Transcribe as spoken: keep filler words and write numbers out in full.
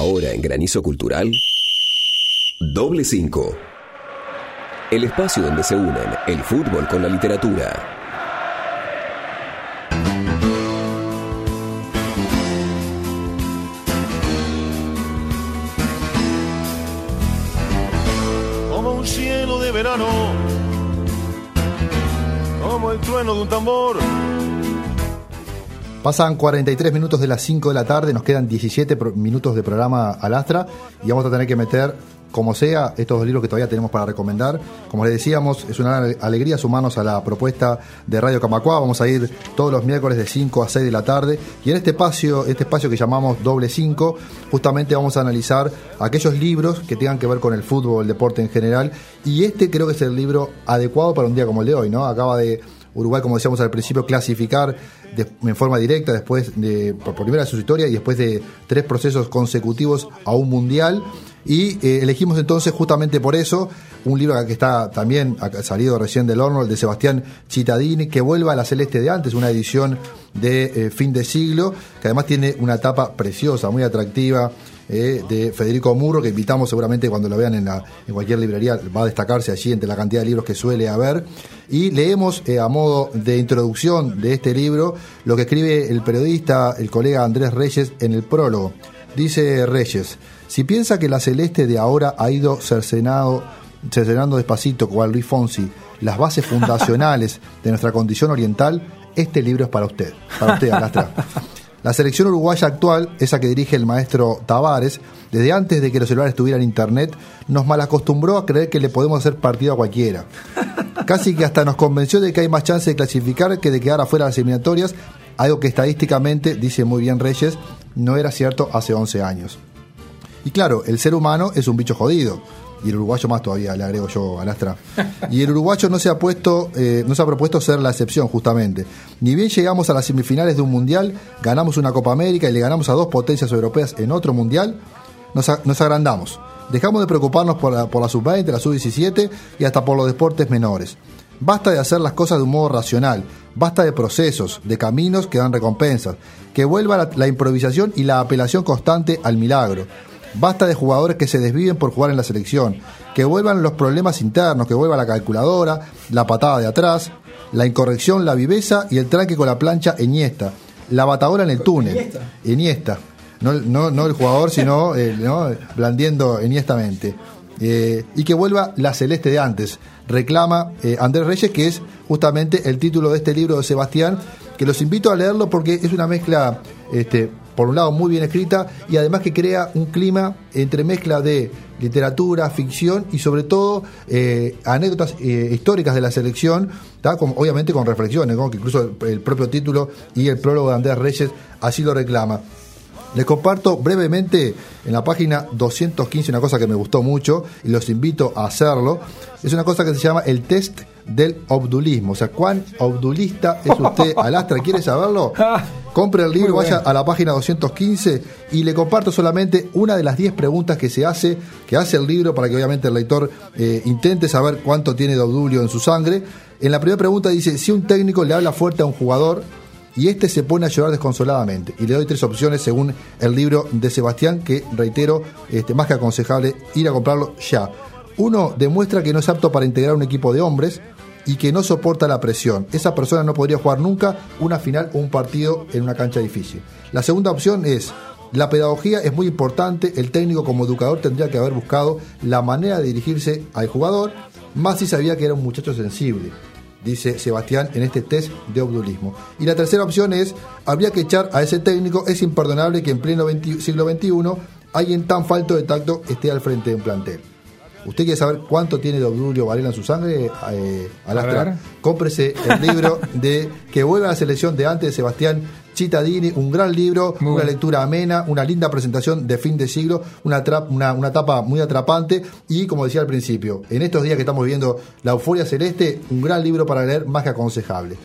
Ahora en Granizo Cultural, Doble Cinco. El espacio donde se unen el fútbol con la literatura. Como un cielo de verano, como el trueno de un tambor. Pasan cuarenta y tres minutos de las cinco de la tarde, nos quedan diecisiete minutos de programa al Astra y vamos a tener que meter, como sea, estos dos libros que todavía tenemos para recomendar. Como les decíamos, es una alegría sumarnos a la propuesta de Radio Camacuá. Vamos a ir todos los miércoles de cinco a seis de la tarde y en este espacio, este espacio que llamamos Doble Cinco, justamente vamos a analizar aquellos libros que tengan que ver con el fútbol, el deporte en general, y este creo que es el libro adecuado para un día como el de hoy, ¿no? Acaba de Uruguay, como decíamos al principio, clasificar de, en forma directa después de, por primera de su historia y después de tres procesos consecutivos a un mundial. Y eh, elegimos entonces justamente por eso un libro que está también ha salido recién del horno, el de Sebastián Cittadini, que vuelva a la celeste de antes, una edición de eh, fin de siglo, que además tiene una tapa preciosa, muy atractiva, eh, de Federico Murro, que invitamos seguramente cuando lo vean en, la, en cualquier librería, va a destacarse allí entre la cantidad de libros que suele haber. Y leemos eh, a modo de introducción de este libro lo que escribe el periodista, el colega Andrés Reyes, en el prólogo. Dice Reyes: si piensa que la celeste de ahora ha ido cercenado, cercenando despacito, cual Luis Fonsi, las bases fundacionales de nuestra condición oriental, este libro es para usted, para usted, Alastra. La selección uruguaya actual, esa que dirige el maestro Tavares, desde antes de que los celulares tuvieran internet, nos malacostumbró a creer que le podemos hacer partido a cualquiera. Casi que hasta nos convenció de que hay más chance de clasificar que de quedar afuera de las eliminatorias, algo que estadísticamente, dice muy bien Reyes, no era cierto hace once años. Y claro, el ser humano es un bicho jodido, y el uruguayo más todavía, le agrego yo, Alastra. Y el uruguayo no se ha puesto, eh, no se ha propuesto ser la excepción, justamente. Ni bien llegamos a las semifinales de un mundial, ganamos una Copa América y le ganamos a dos potencias europeas en otro mundial, nos, nos agrandamos. Dejamos de preocuparnos por la, por la sub veinte, la sub diecisiete y hasta por los deportes menores. Basta de hacer las cosas de un modo racional, basta de procesos, de caminos que dan recompensas, que vuelva la, la improvisación y la apelación constante al milagro. Basta de jugadores que se desviven por jugar en la selección, que vuelvan los problemas internos, que vuelva la calculadora, la patada de atrás, la incorrección, la viveza y el tranque con la plancha Iniesta, la batadora en el túnel. Iniesta. Iniesta. No, no, no el jugador, sino eh, ¿no? blandiendo eniestamente. Eh, y que vuelva la celeste de antes, reclama eh, Andrés Reyes, que es justamente el título de este libro de Sebastián, que los invito a leerlo porque es una mezcla, este, por un lado muy bien escrita y además que crea un clima entre mezcla de literatura, ficción y sobre todo eh, anécdotas eh, históricas de la selección, ¿tá? Como, obviamente con reflexiones, ¿no? Que incluso el, el propio título y el prólogo de Andrés Reyes así lo reclama. Les comparto brevemente en la página doscientos quince una cosa que me gustó mucho y los invito a hacerlo. Es una cosa que se llama el test del obdulismo. O sea, ¿cuán obdulista es usted, Alastra? ¿Quiere saberlo? Compre el libro, vaya a la página doscientos quince y le comparto solamente una de las diez preguntas que se hace, que hace el libro para que obviamente el lector eh, intente saber cuánto tiene de obdulio en su sangre. En la primera pregunta dice: si un técnico le habla fuerte a un jugador y este se pone a llorar desconsoladamente, y le doy tres opciones según el libro de Sebastián, que reitero, este, más que aconsejable ir a comprarlo ya. Uno, demuestra que no es apto para integrar un equipo de hombres y que no soporta la presión. Esa persona no podría jugar nunca una final o un partido en una cancha difícil. La segunda opción es: la pedagogía es muy importante, el técnico como educador tendría que haber buscado la manera de dirigirse al jugador, más si sabía que era un muchacho sensible, dice Sebastián en este test de obdulismo. Y la tercera opción es: habría que echar a ese técnico, es imperdonable que en pleno siglo veintiuno alguien tan falto de tacto esté al frente de un plantel. ¿Usted quiere saber cuánto tiene de Obdulio Varela en su sangre? Eh, Alastra, cómprese el libro de Que vuelva a la selección de antes de Sebastián Cittadini, un gran libro, muy una bien. Lectura amena, una linda presentación de fin de siglo, una, tra- una, una etapa muy atrapante y, como decía al principio, en estos días que estamos viviendo la euforia celeste, un gran libro para leer, más que aconsejable.